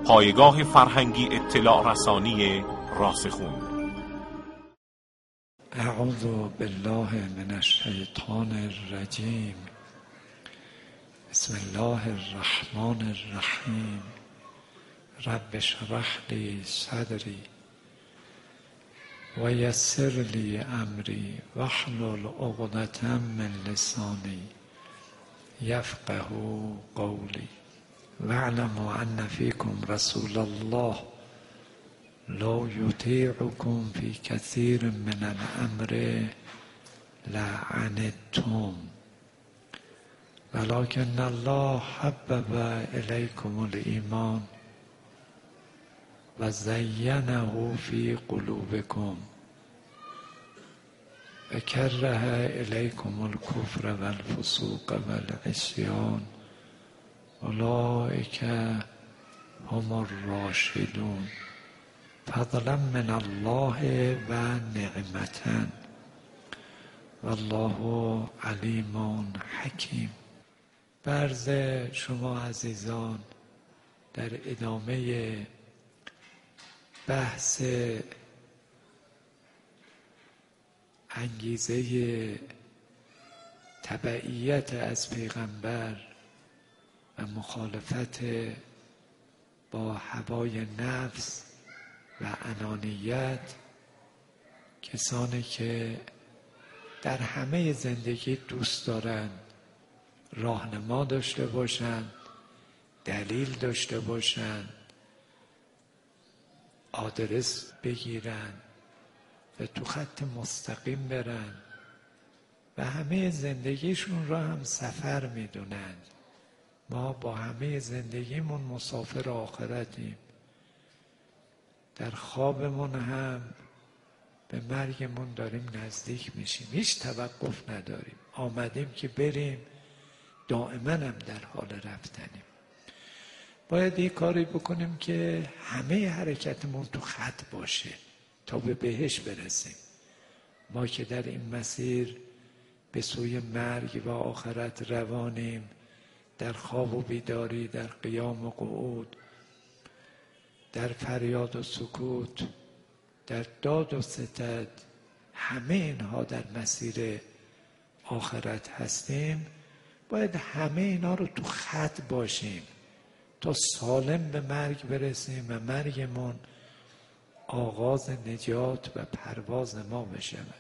پایگاه فرهنگی اطلاع رسانی راسخون. اعوذ بالله من الشیطان الرجیم. بسم الله الرحمن الرحیم. رب اشرح لی صدری و یسر لی امری واحلل عقدة من لسانی یفقهوا قولی واعلموا ان فیکم رسول الله لو یطیعکم فی کثیر من الامر لعنتم ولکن الله حبب الیکم الایمان و زینه فی قلوبکم و کره الیکم الکفر و الفسوق و العصیان اولئک هم الراشدون فضلا من الله و نعمة والله علیم حکیم. عرض شما عزیزان در ادامه بحث انگیزه تبعیت از پیغمبر و مخالفت با هوای نفس و انانیت، کسانی که در همه زندگی دوست دارند راهنما داشته باشند، دلیل داشته باشند، آدرس بگیرن و تو خط مستقیم برن و همه زندگیشون را هم سفر میدونن. ما با همه زندگیمون مسافر آخرتیم. در خوابمون هم به مرگمون داریم نزدیک میشیم. هیچ توقف نداریم. آمدیم که بریم، دائما هم در حال رفتنیم. باید یه کاری بکنیم که همه حرکتمون تو خط باشه تا به بهشت برسیم. ما که در این مسیر به سوی مرگ و آخرت روانیم، در خواب و بیداری، در قیام و قعود، در فریاد و سکوت، در داد و ستد، همه اینها در مسیر آخرت هستیم. باید همه اینا رو تو خط باشیم تا سالم به مرگ برسیم و مرگمون آغاز نجات و پرواز ما بشود.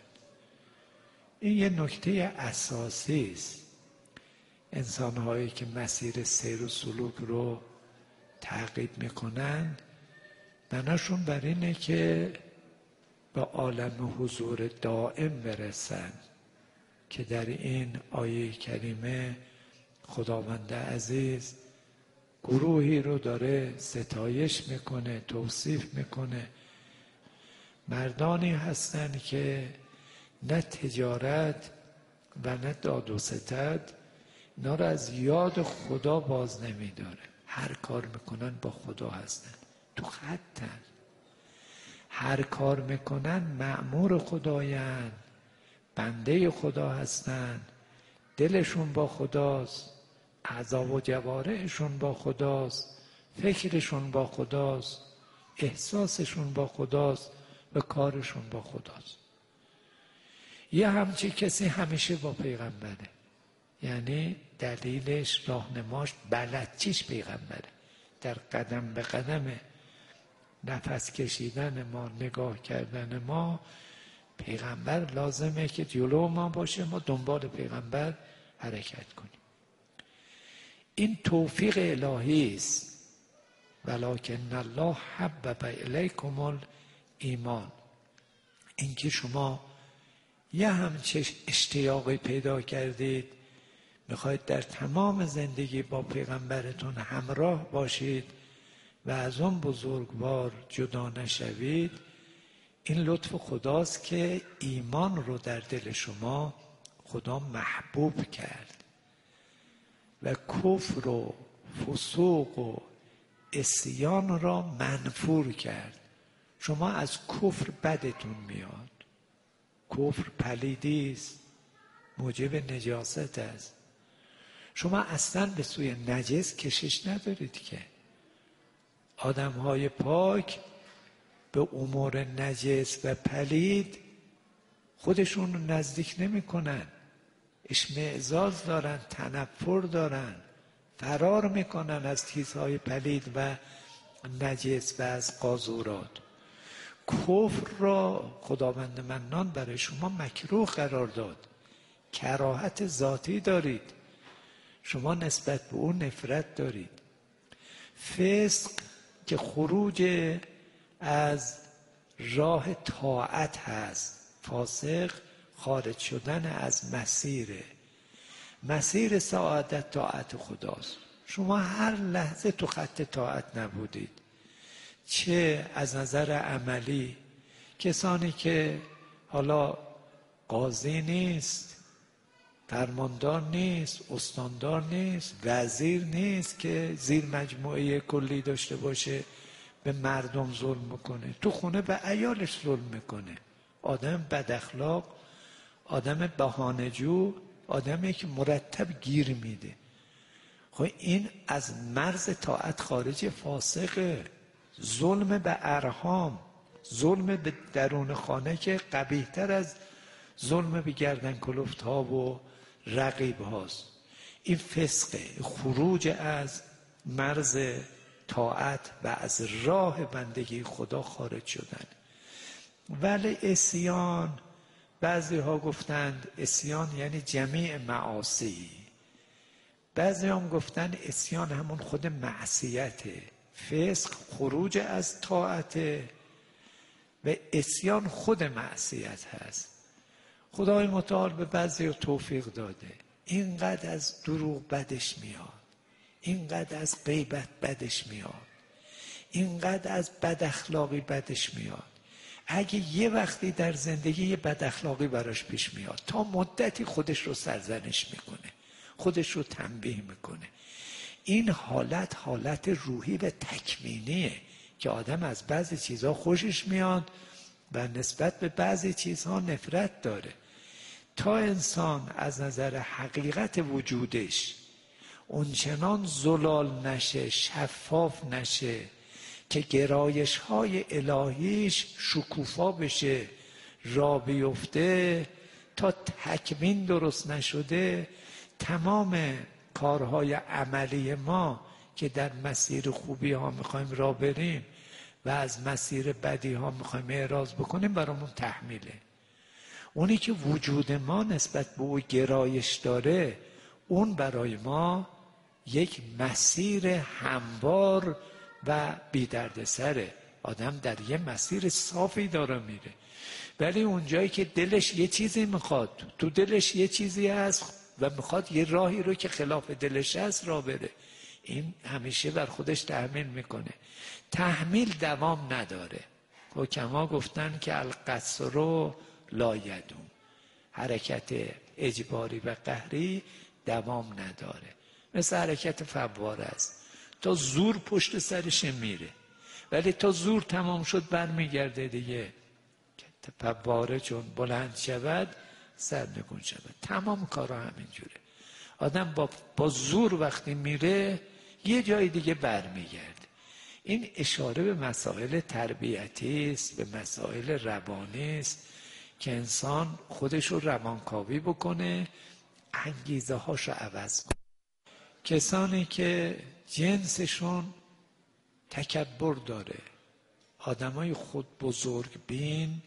این یه نکته اساسی است. انسان‌هایی که مسیر سیر و سلوک رو تعقیب میکنند، بناشون بر اینه که به عالم حضور دائم برسن که در این آیه کریمه خداوند عزیز گروهی رو داره ستایش میکنه، توصیف میکنه. مردانی هستن که نه تجارت و نه داد و ستد اینا رو از یاد خدا باز نمیداره. هر کار میکنن با خدا هستن، تو خطن. هر کار میکنن مأمور خدایند، بنده خدا هستن، دلشون با خداست، اعضا و جوارحشون با خداست، فکرشون با خداست، احساسشون با خداست و کارشون با خداست. یه همچی کسی همیشه با پیغمبره، یعنی دلیلش، راهنماش، بلدچیش پیغمبره. در قدم به قدم نفس کشیدن ما، نگاه کردن ما، پیغمبر لازمه که جلو ما باشه، ما دنبال پیغمبر حرکت کنیم. این توفیق الهی است. ولکن الله حبب الیکم الایمان. این که شما یه همچه اشتیاقی پیدا کردید، میخواید در تمام زندگی با پیغمبرتون همراه باشید و از اون بزرگوار جدا نشوید، این لطف خداست که ایمان رو در دل شما خدا محبوب کرد و کفر و فسوق و عصیان را منفور کرد. شما از کفر بدتون میاد. کفر پلیدی است، موجب نجاست است. شما اصلا به سوی نجس کشش ندارید که آدمهای پاک به امور نجس و پلید خودشون رو نزدیک نمی کنن، اشمئزاز دارن، تنفر دارن، فرار میکنن از چیزهای پلید و نجس و از قاذورات. کفر را خداوند منان برای شما مکروه قرار داد، کراهت ذاتی دارید، شما نسبت به اون نفرت دارید. فسق که خروج از راه طاعت هست، فاسق خارج شدن از مسیر سعادت طاعت خداست. شما هر لحظه تو خط طاعت نبودید، چه از نظر عملی کسانی که حالا قاضی نیست، فرماندار نیست، استاندار نیست، وزیر نیست که زیر مجموعه کلی داشته باشه به مردم ظلم میکنه، تو خونه به عیالش ظلم میکنه. آدم بد اخلاق، آدم بهانه‌جو، آدمی که مرتب گیر میده. خب این از مرز طاعت خارج، فاسقه. ظلم به ارحام، ظلم به درون خانه که قبیح‌تر از ظلم به گردن کلفت ها و رقیب هاست. این فسقه، خروج از مرز طاعت و از راه بندگی خدا خارج شدن. ولی عصیان، بعضی ها گفتند عصیان یعنی جمیع معاصی، بعضی هم گفتند عصیان همون خود معصیته. فسق خروج از طاعت و عصیان خود معصیت هست. خدای متعال به بعضی توفیق داده، اینقدر از دروغ بدش میاد، اینقدر از غیبت بدش میاد، اینقدر از بد اخلاقی بدش میاد. اگه یه وقتی در زندگی یه بد اخلاقی براش پیش میاد، تا مدتی خودش رو سرزنش میکنه، خودش رو تنبیه میکنه. این حالت روحی و تکوینیه که آدم از بعضی چیزها خوشش میاد و نسبت به بعضی چیزها نفرت داره. تا انسان از نظر حقیقت وجودش اونچنان زلال نشه، شفاف نشه که گرایش های الهیش شکوفا بشه، را بیفته، تا تکوین درست نشده، تمام کارهای عملی ما که در مسیر خوبی ها میخوایم را بریم و از مسیر بدی ها میخوایم اعراض بکنیم برامون تحمیله. اونی که وجود ما نسبت به او گرایش داره، اون برای ما یک مسیر هموار و بی دردسره. آدم در یه مسیر صافی داره میره. ولی اونجایی که دلش یه چیزی میخواد، تو دلش یه چیزی هست و میخواد یه راهی رو که خلاف دلش هست را بره، این همیشه بر خودش تحمیل میکنه. تحمیل دوام نداره. حکما گفتن که القصر لا یدوم، حرکت اجباری و قهری دوام نداره. مثل حرکت فواره است، تا زور پشت سرش میره، ولی تا زور تمام شد برمیگرده دیگه. فواره چون بلند شود سرنگون شود. تمام کارا همینجوره. آدم با زور وقتی میره یه جای دیگه برمیگرده. این اشاره به مسائل تربیتی است، به مسائل روانی است که انسان خودش رو روانکاوی بکنه، انگیزه هاش رو عوض کنه. کسانی که جنسشون تکبر داره، آدمای خود بزرگ بین،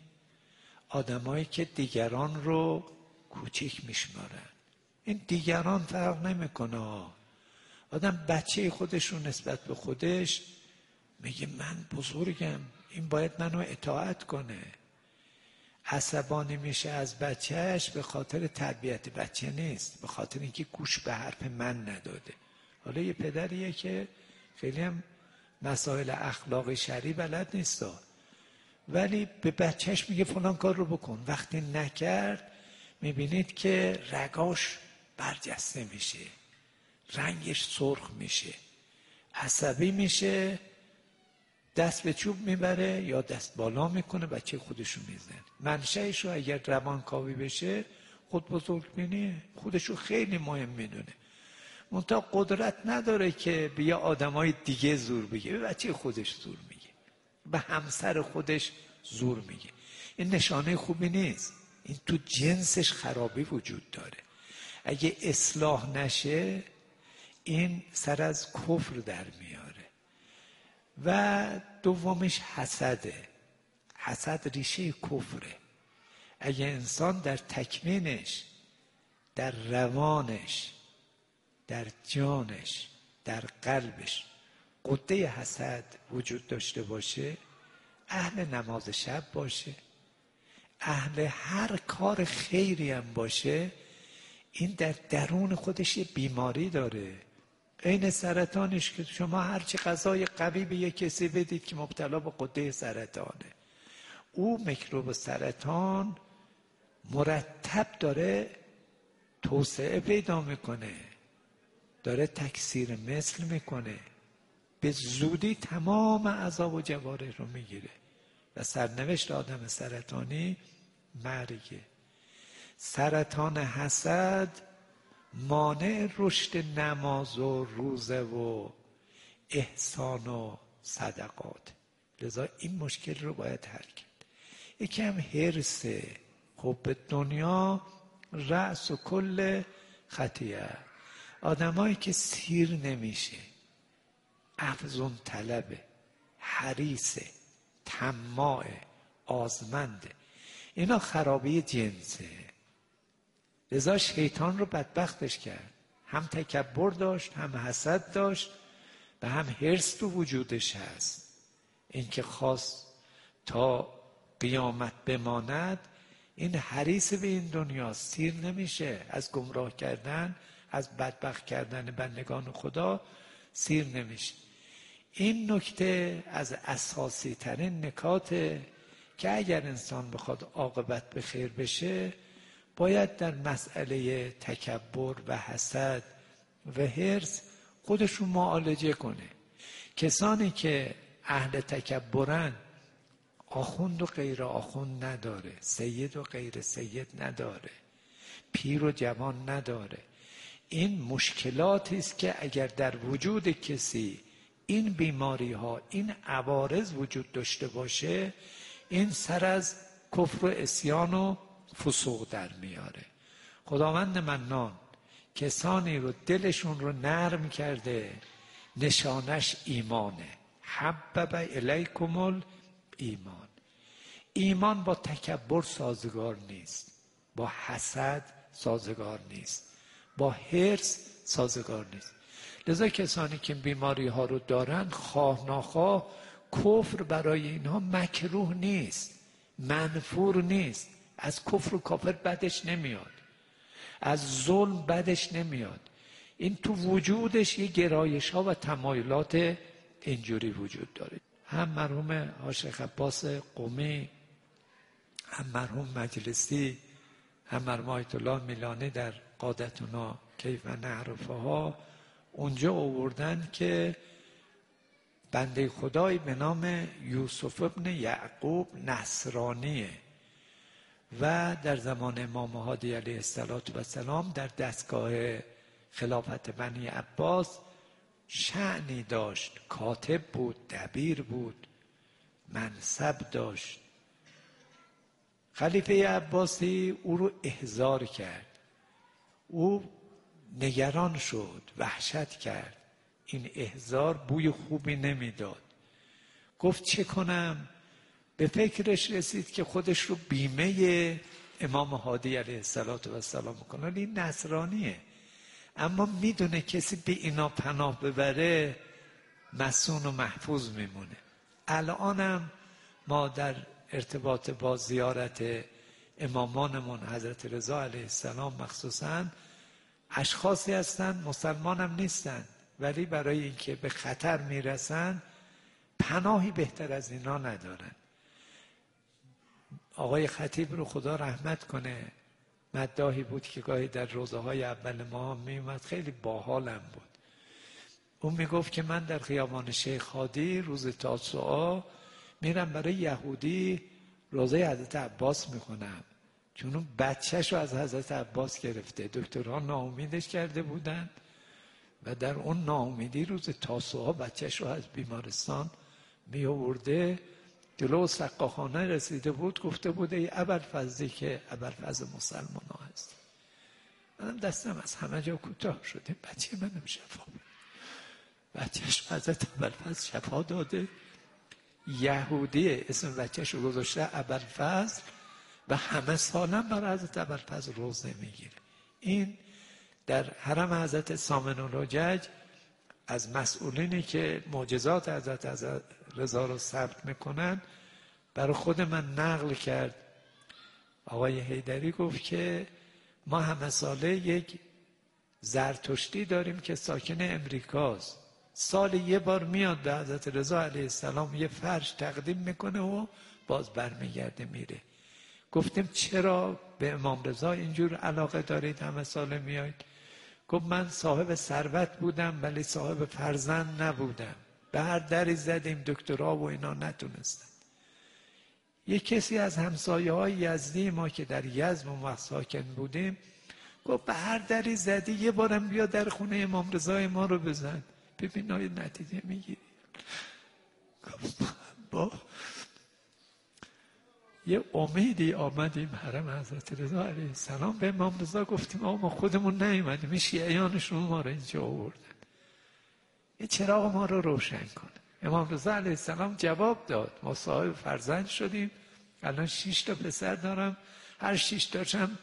آدمایی که دیگران رو کوچیک میشمارن. این دیگران فرق نمیکنه. آدم بچه خودش رو نسبت به خودش میگه من بزرگم، این باید منو اطاعت کنه. عصبانی میشه از بچهش به خاطر تربیت بچه نیست، به خاطر اینکه گوش به حرف من نداده. حالا یه پدریه که خیلی هم مسائل اخلاقی شرعی بلد نیست، ولی به بچهش میگه فلان کار رو بکن. وقتی نکرد میبینید که رگاش برجسته میشه، رنگش سرخ میشه، عصبی میشه، دست به چوب میبره یا دست بالا میکنه، بچه خودشو میزنه. منشأش رو اگر روانکاوی بشه، خود بزرگبینیه، خودشو خیلی مهم میدونه. منتها قدرت نداره که به یه آدمای دیگه زور بگه، به بچه خودش زور میگه، به همسر خودش زور میگه. این نشانه خوبی نیست، این تو جنسش خرابی وجود داره. اگه اصلاح نشه این سر از کفر در میاره. و دومش حسده. حسد ریشه کفره. اگه انسان در تکوینش، در روانش، در جانش، در قلبش قده حسد وجود داشته باشه، اهل نماز شب باشه، اهل هر کار خیری هم باشه، این در درون خودش یه بیماری داره. عین سرطانش که شما هرچی غذای قوی به یه کسی بدید که مبتلا به قده سرطانه، او میکروب سرطان مرتب داره توسعه پیدا میکنه، داره تکثیر مثل میکنه، به زودی تمام اعضا و جوارح رو میگیره و سرنوشت آدم سرطانی مرگه. سرطان حسد مانع رشد نماز و روزه و احسان و صدقات. لذا این مشکل رو باید حل کرد. یکی هم حرصه، حب دنیا رأس و کل خطیه. آدمایی که سیر نمیشه، افزون طلبه، حریصه، طماع، آزمنده، اینا خرابی جنسه. لذا شیطان رو بدبختش کرد، هم تکبر داشت، هم حسد داشت و هم حرص تو وجودش هست. این که خواست تا قیامت بماند، این حریص به این دنیا، سیر نمیشه از گمراه کردن، از بدبخت کردن بندگان خدا سیر نمیشه. این نکته از اساسی ترین نکاته که اگر انسان بخواد عاقبت به خیر بشه، باید در مسئله تکبر و حسد و حرص خودشون معالجه کنه. کسانی که اهل تکبرن، آخوند و غیر آخوند نداره، سید و غیر سید نداره، پیر و جوان نداره. این مشکلاتی است که اگر در وجود کسی این بیماری ها، این عوارض وجود داشته باشه، این سر از کفر و عصیان و فسوق در میاره. خداوند منان کسانی رو دلشون رو نرم کرده، نشانش ایمانه. حبب الیکم الایمان. ایمان با تکبر سازگار نیست، با حسد سازگار نیست، با حرص سازگار نیست. لذا کسانی که بیماری ها رو دارن، خواه ناخواه کفر برای اینها مکروه نیست، منفور نیست. از کفر و کافر بدش نمیاد، از ظلم بدش نمیاد. این تو وجودش یه گرایش ها و تمایلات اینجوری وجود داره. هم مرحوم شیخ عباس قمی، هم مرحوم مجلسی، هم مرحوم آیت الله میلانی در قادتنا کیف نعرفها اونجا آوردن که بنده خدایی به نام یوسف ابن یعقوب نصرانیه و در زمان امام هادی علیه السلام در دستگاه خلافت بنی عباس شأنی داشت، کاتب بود، دبیر بود، منصب داشت. خلیفه عباسی او رو احضار کرد، او نگران شد، وحشت کرد. این احضار بوی خوبی نمیداد. گفت چه کنم؟ به فکرش رسید که خودش رو بیمه امام هادی علیه السلام کنه. این نصرانیه، اما میدونه کسی به اینا پناه ببره مصون و محفوظ میمونه. الانم ما در ارتباط با زیارت امامانمون حضرت رضا علیه السلام مخصوصاً، اشخاصی هستن مسلمان هم نیستن، ولی برای اینکه به خطر میرسن پناهی بهتر از اینا ندارن. آقای خطیب رو خدا رحمت کنه، مداحی بود که گاهی در روزه های اول ماه می اومد، خیلی باحالم بود. اون میگفت که من در خیابان شیخ هادی روز تاسوعا میرم برای یهودی روزه حضرت عباس میخونم، چون اون بچه‌شو از حضرت عباس گرفته. دکترها ناامیدش کرده بودن و در اون ناامیدی روز تاسوعا بچهش رو از بیمارستان می آورده، جلو سقاخانه رسیده بود، گفته بود ای ابوالفضلی که ابوالفضل مسلمان ها هست، منم دستم از همه جا کوتاه شده، بچه منم شفا بده. بچهش حضرت ابوالفضل شفا داده. یهودی اسم بچهش رو گذاشته ابوالفضل و همه سالم برای حضرت ابوالفضل روزه میگیره. این در حرم حضرت سامن الحجج از مسئولینی که معجزات حضرت رضا رو ثبت میکنن برای خود من نقل کرد. آقای حیدری گفت که ما همه ساله یک زرتشتی داریم که ساکن امریکاست، سال یه بار میاد به حضرت رضا علیه السلام یه فرش تقدیم میکنه و باز برمیگرده میره. گفتیم چرا به امام رضا اینجور علاقه دارید همه ساله میاید؟ گفت من صاحب ثروت بودم ولی صاحب فرزند نبودم، به هر دری زدیم دکترا و اینا نتونستن. یک کسی از همسایه های یزدی ما که در یزد ما ساکن بودیم گفت به هر دری زدی یه بارم بیا در خونه امام رضای ما رو بزن ببین آیا نتیجه میگیری. با یه امیدی آمدیم حرم حضرت رضا علیه السلام، به امام رضا گفتیم ما خودمون نیومدیم، این شیعیانشون ما رو اینجا آوردن، این چراغ ما رو روشن کنه. امام رضا علیه السلام جواب داد ما صاحب فرزند شدیم، الان 6 تا پسر دارم، هر 6 تاشم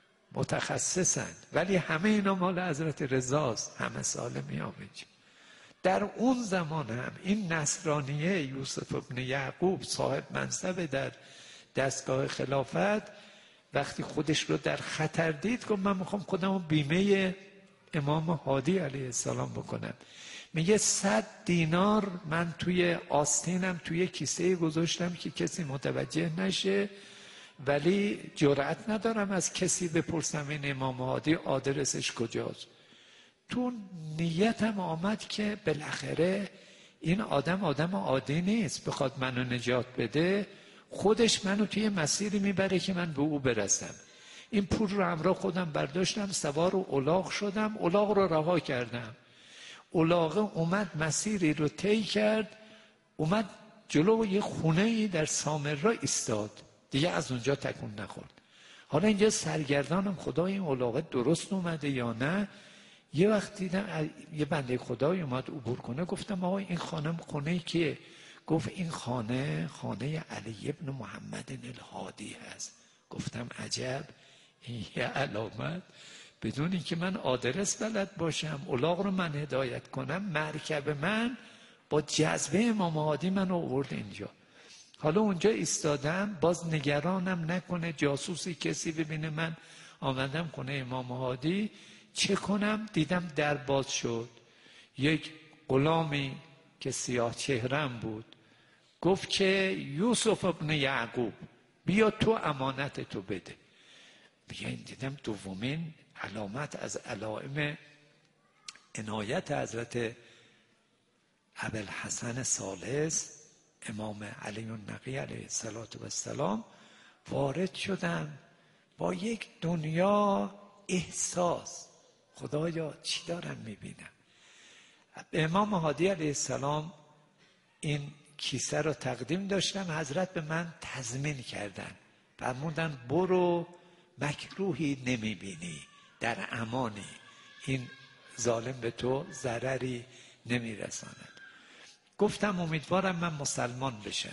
متخصصن ولی همه اینا مال حضرت رضاست، همه ساله میام اینجا. در اون زمان هم این نصرانیه یوسف ابن یعقوب صاحب منصب در دستگاه خلافت وقتی خودش رو در خطر دید گفت من میخوام خودم رو بیمه امام هادی علیه السلام بکنم. میگه 100 دینار من توی آستینم توی کیسه گذاشتم که کسی متوجه نشه، ولی جرأت ندارم از کسی بپرسم این امام هادی آدرسش کجاست. تو نیتم آمد که بالاخره این آدم عادی نیست، بخواد منو نجات بده خودش منو توی مسیری میبره که من به او برسم. این پول رو همراه خودم برداشتم، سوار و الاغ شدم، الاغ رو رها کردم. الاغه اومد مسیری رو طی کرد، اومد جلو یه خونه‌ای در سامرا ایستاد، دیگه از اونجا تکون نخورد. حالا اینجا سرگردانم خدا این الاغه درست اومده یا نه. یه وقت دیدم یه بنده خدایی اومد عبور کنه، گفتم آقا این خونه که گفت این خانه علی ابن محمد الهادی هست. گفتم عجب، این یه علامت بدون اینکه من آدرس بلد باشم الاغ رو من هدایت کنم، مرکب من با جذبه امام هادی من آورد اینجا. حالا اونجا ایستادم، باز نگرانم نکنه جاسوسی کسی ببینه من آمدم خونه امام هادی، چه کنم؟ دیدم در باز شد، یک غلامی که سیاه چهرم بود گفت که یوسف ابن یعقوب بیا تو امانت تو بده. بیاین دیدم دومین علامت از علائم عنایت حضرت ابوالحسن ثالث امام علی النقی علیه السلام وارد شدم با یک دنیا احساس، خدایا چی دارم میبینم. به امام هادی علیه السلام این کیسه رو تقدیم داشتم، حضرت به من تضمین کردن، فرمودن برو مکروهی نمیبینی، در امانی، این ظالم به تو ضرری نمیرساند. گفتم امیدوارم من مسلمان بشم.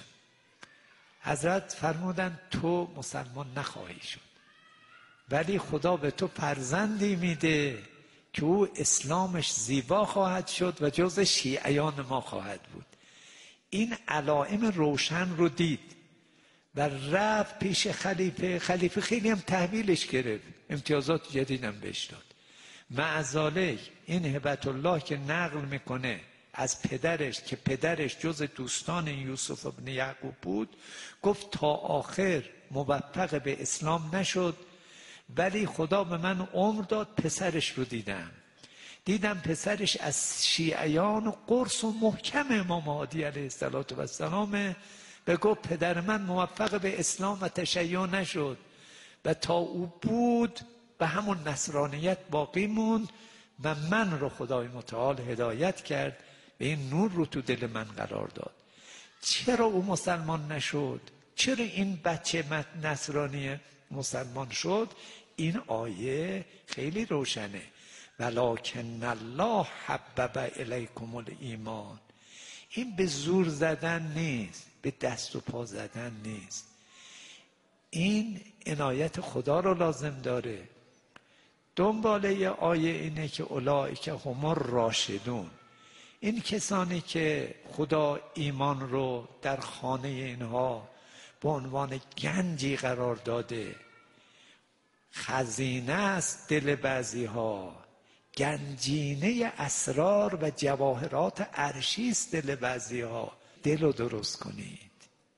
حضرت فرمودن تو مسلمان نخواهی شد، ولی خدا به تو فرزندی میده که او اسلامش زیبا خواهد شد و جز شیعیان ما خواهد بود. این علائم روشن رو دید و رفت پیش خلیفه خیلی هم تحویلش گرفت، امتیازات جدیدم بهش داد. معذالک این هبت الله که نقل میکنه از پدرش که پدرش جز دوستان یوسف ابن یعقوب بود، گفت تا آخر موفق به اسلام نشد، ولی خدا به من عمر داد پسرش رو دیدم پسرش از شیعیان و قرص و محکم امام هادی علیه السلام به گفت پدر من موفق به اسلام و تشیع نشد و تا او بود به همون نصرانیت باقی موند و من رو خدای متعال هدایت کرد و این نور رو تو دل من قرار داد. چرا او مسلمان نشد؟ چرا این بچه نصرانی مسلمان شد؟ این آیه خیلی روشنه. ولکن الله حبب الیکم الایمان. این به زور زدن نیست، به دست و پا زدن نیست. این عنایت خدا رو لازم داره. دنباله آیه اینه که اولئک هم الراشدون. این کسانی که خدا ایمان رو در خانه اینها به عنوان گنجی قرار داده، خزینه است دل بعضی ها، گنجینه اسرار و جواهرات عرشی است دل بعضی ها. دل رو درست کنید،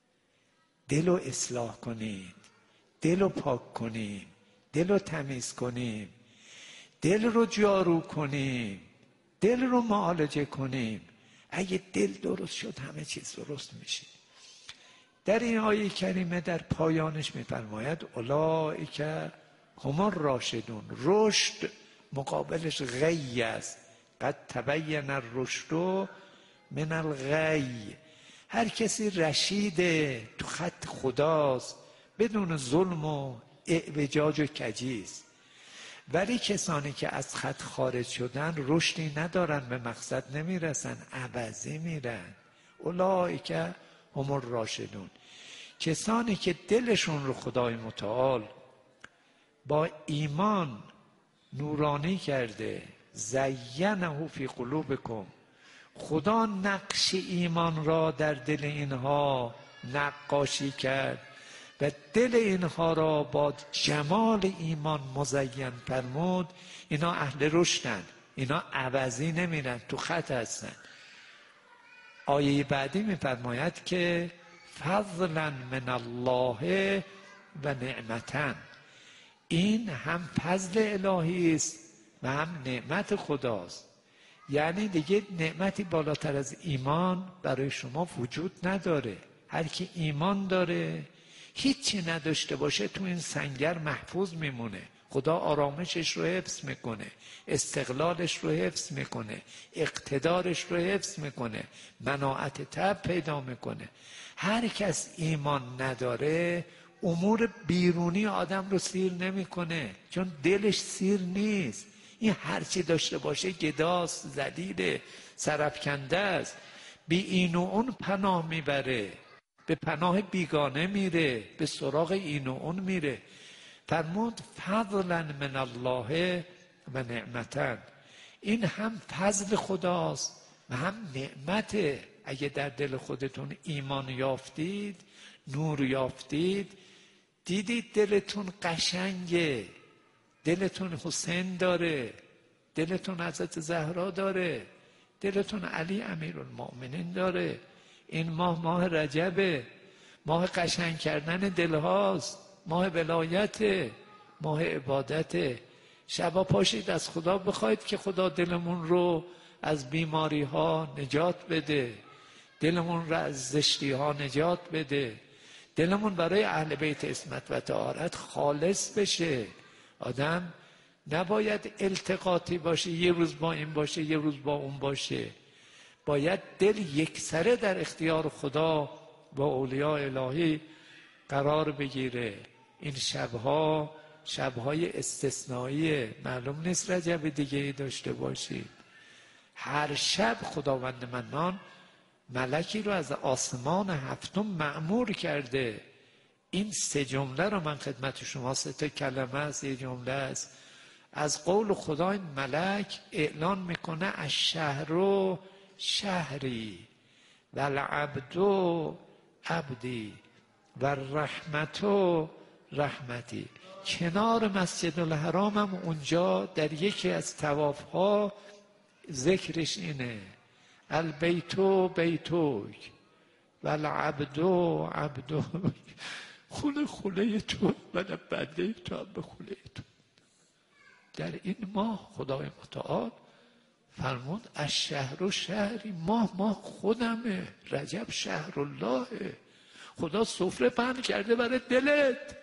دل رو اصلاح کنید، دل رو پاک کنیم، دل رو تمیز کنیم، دل رو جارو کنیم، دل رو معالجه کنیم. اگه دل درست شد همه چیز درست میشه. در این آیه کریمه در پایانش میفرماید اولئک هم الراشدون. رشد مقابلش غی است. قد تبین الرشد من الغی. هر کسی رشیده تو خط خداست، بدون ظلم و اعوجاج و کجیست. ولی کسانی که از خط خارج شدن رشدی ندارن، به مقصد نمیرسن، عوضی میرن. اولئک هم الراشدون. کسانی که دلشون رو خدای متعال با ایمان نورانی کرده، زینه فی قلوبکم، خدا نقش ایمان را در دل اینها نقاشی کرد و دل اینها را با جمال ایمان مزین فرمود. اینا اهل رشدن، اینا عوضی نمیرن، تو خط هستن. آیه بعدی میفرماید که فضلا من الله و نعمتن. این هم فضل الهی است و هم نعمت خداست. یعنی دیگه نعمتی بالاتر از ایمان برای شما وجود نداره. هر کی ایمان داره، هیچی نداشته باشه تو این سنگر محفوظ میمونه. خدا آرامشش رو حفظ میکنه، استقلالش رو حفظ میکنه، اقتدارش رو حفظ میکنه، مناعت طبع پیدا میکنه. هر کس ایمان نداره امور بیرونی آدم رو سیر نمیکنه، چون دلش سیر نیست. این هرچی داشته باشه گداست، ذلیله، سرافکنده است، بی این و اون پناه میبره، به پناه بیگانه میره، به سراغ این و اون میره. فرمود فضلا من الله و نعمتن. این هم فضل خداست و هم نعمته. اگه در دل خودتون ایمان یافتید، نور یافتید، دیدید دلتون قشنگه، دلتون حسین داره، دلتون حضرت زهرا داره، دلتون علی امیرالمؤمنین داره. این ماه رجبه، ماه قشنگ کردن دلهاست، ماه ولایته، ماه عبادته. شبا پاشید از خدا بخواید که خدا دلمون رو از بیماری ها نجات بده، دلمون رو از زشتی ها نجات بده، دلمون برای اهل بیت عصمت و طهارت خالص بشه. آدم نباید التقاطی باشه، یه روز با این باشه یه روز با اون باشه. باید دل یکسره در اختیار خدا با اولیاء الهی قرار بگیره. این شبهای استثنائیه، معلوم نیست رجب دیگه ای داشته باشید. هر شب خداوند منان ملکی رو از آسمان هفتم مأمور کرده. این 3 جمله رو من خدمت شما، 3 کلمه است، یه جمله است، از قول خدا این ملک اعلان میکنه الشهر شهری و العبد عبدی و الرحمت رحمتی. کنار مسجد الحرام هم اونجا در یکی از طواف ها ذکرش اینه البیت بیتوک و العبد عبدوک. خونه تو، منم بنده تو هم به خونه تو. در این ماه خدای متعال فرمود الشهر شهری، ماه خودمه، رجب شهر اللهه. خدا سفره پهن کرده برای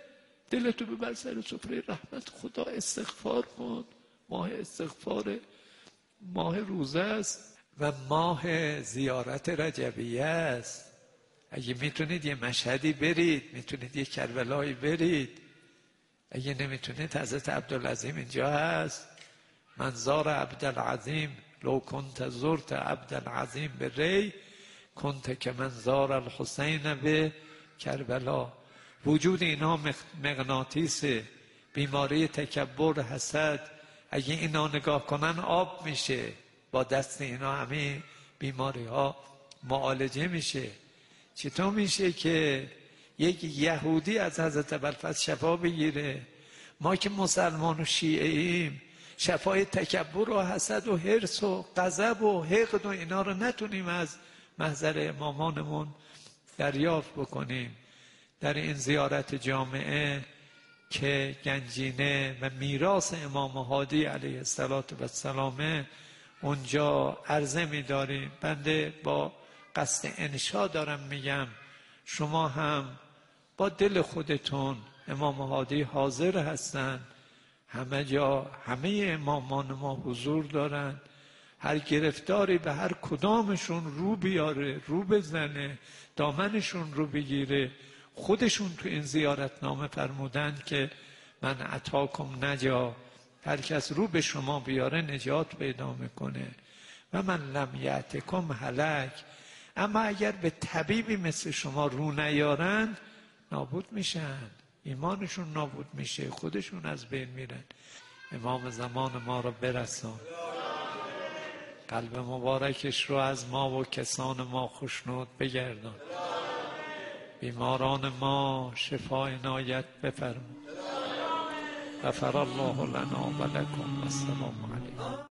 دلتو ببر سر سفره رحمت خدا. استغفار کن، ماه استغفاره. ماه روزه است و ماه زیارت رجبیه است. اگه میتونید یه مشهدی برید، میتونید یه کربلایی برید. اگه نمیتونید حضرت عبدالعظیم اینجا هست. من زار عبدالعظیم لو کنت زرت عبدالعظیم به ری کنت که من زار الحسین به کربلا. وجود اینا مغناطیس بیماری تکبر، حسد، اگه اینا نگاه کنن آب میشه، با دست اینا همه بیماری ها معالجه میشه. چطور میشه که یک یهودی از حضرت ابوالفضل شفا بگیره؟ ما که مسلمان و شیعه ایم شفای تکبر و حسد و حرص و غضب و حقد و اینا رو نتونیم از محضر امامانمون دریافت بکنیم. در این زیارت جامعه که گنجینه و میراث امام هادی علیه السلام اونجا عرضه می‌داریم. بنده با قصد انشا دارم میگم شما هم با دل خودتون، امام هادی حاضر هستن، همه جا همه امامان ما حضور دارن، هر گرفتاری به هر کدامشون رو بیاره، رو بزنه، دامنشون رو بگیره. خودشون تو این زیارتنامه فرمودن که من اتاکم نجا، هر کس رو به شما بیاره نجات پیدا میکنه و من لم یأتکم هلک. اما اگر به طبیبی مثل شما رو نیارن نابود میشن، ایمانشون نابود میشه، خودشون از بین میرن. امام زمان ما رو برسان، قلب مبارکش رو از ما و کسان ما خوشنود بگردان، بیماران ما شفا عنایت بفرما. غفر الله لنا و لکم و السلام علیکم.